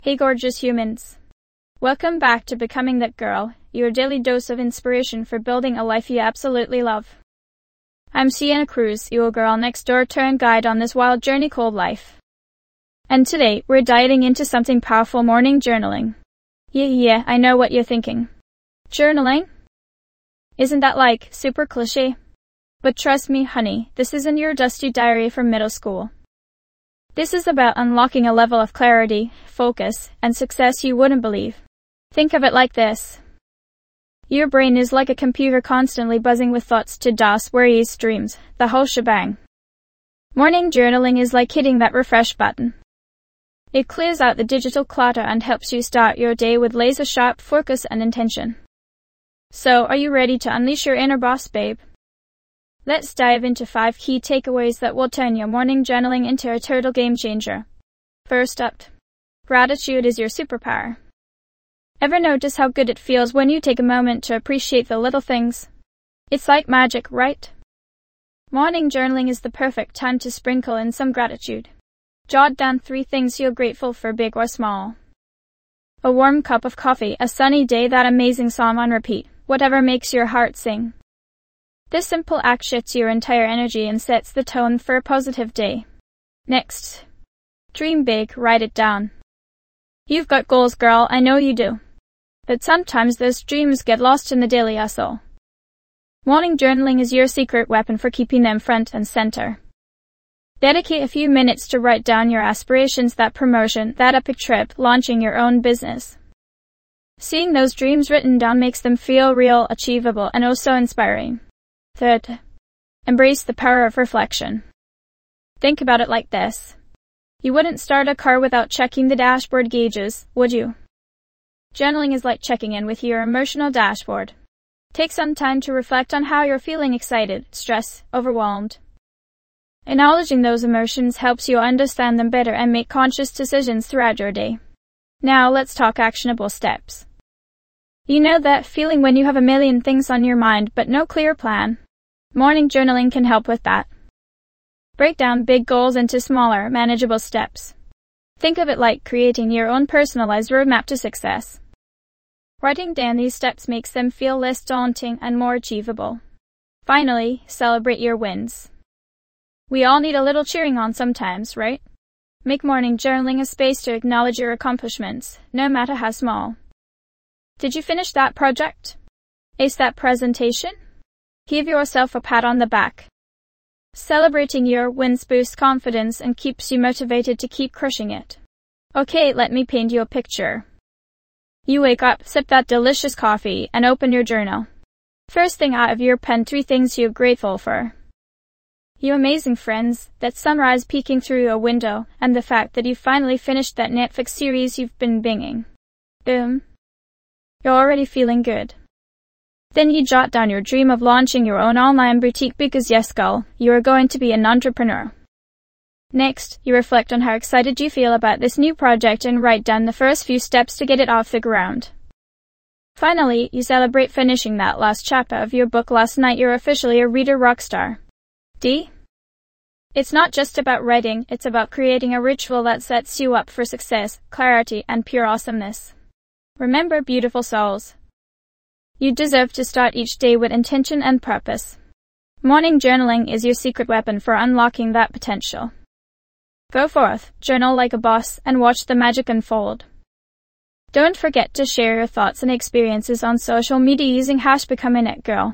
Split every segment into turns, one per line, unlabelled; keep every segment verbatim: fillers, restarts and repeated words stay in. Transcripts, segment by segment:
Hey gorgeous humans. Welcome back to Becoming That Girl, your daily dose of inspiration for building a life you absolutely love. I'm Sienna Cruz, your girl next door turned guide on this wild journey called life. And today, we're diving into something powerful: morning journaling. Yeah, yeah, I know what you're thinking. Journaling? Isn't that like super cliche? But trust me, honey, this isn't your dusty diary from middle school. This is about unlocking a level of clarity, focus, and success you wouldn't believe. Think of it like this. Your brain is like a computer constantly buzzing with thoughts to dos, worries, dreams, the whole shebang. Morning journaling is like hitting that refresh button. It clears out the digital clutter and helps you start your day with laser-sharp focus and intention. So, are you ready to unleash your inner boss, babe? Let's dive into five key takeaways that will turn your morning journaling into a total game changer. First up, gratitude is your superpower. Ever notice how good it feels when you take a moment to appreciate the little things? It's like magic, right? Morning journaling is the perfect time to sprinkle in some gratitude. Jot down three things you're grateful for, big or small. A warm cup of coffee, a sunny day, that amazing song on repeat, whatever makes your heart sing. This simple act shifts your entire energy and sets the tone for a positive day. Next, dream big, write it down. You've got goals, girl, I know you do. But sometimes those dreams get lost in the daily hustle. Morning journaling is your secret weapon for keeping them front and center. Dedicate a few minutes to write down your aspirations, that promotion, that epic trip, launching your own business. Seeing those dreams written down makes them feel real, achievable, and oh so inspiring. Third, embrace the power of reflection. Think about it like this. You wouldn't start a car without checking the dashboard gauges, would you? Journaling is like checking in with your emotional dashboard. Take some time to reflect on how you're feeling: excited, stressed, overwhelmed. Acknowledging those emotions helps you understand them better and make conscious decisions throughout your day. Now let's talk actionable steps. You know that feeling when you have a million things on your mind but no clear plan? Morning journaling can help with that. Break down big goals into smaller, manageable steps. Think of it like creating your own personalized roadmap to success. Writing down these steps makes them feel less daunting and more achievable. Finally, celebrate your wins. We all need a little cheering on sometimes, right? Make morning journaling a space to acknowledge your accomplishments, no matter how small. Did you finish that project? Ace that presentation? Give yourself a pat on the back. Celebrating your wins boosts confidence and keeps you motivated to keep crushing it. Okay, let me paint you a picture. You wake up, sip that delicious coffee, and open your journal. First thing out of your pen, three things you're grateful for. You amazing friends, that sunrise peeking through your window, and the fact that you finally finished that Netflix series you've been binging. Boom. You're already feeling good. Then you jot down your dream of launching your own online boutique because yes, girl, you are going to be an entrepreneur. Next, you reflect on how excited you feel about this new project and write down the first few steps to get it off the ground. Finally, you celebrate finishing that last chapter of your book last night. You're officially a reader rockstar. D? It's not just about writing, it's about creating a ritual that sets you up for success, clarity, and pure awesomeness. Remember, beautiful souls, you deserve to start each day with intention and purpose. Morning journaling is your secret weapon for unlocking that potential. Go forth, journal like a boss, and watch the magic unfold. Don't forget to share your thoughts and experiences on social media using hash Becoming That Girl.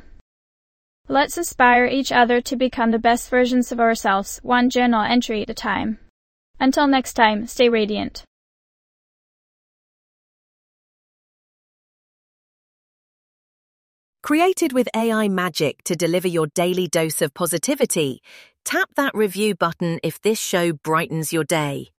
Let's inspire each other to become the best versions of ourselves, one journal entry at a time. Until next time, stay radiant.
Created with A I magic to deliver your daily dose of positivity, tap that review button if this show brightens your day.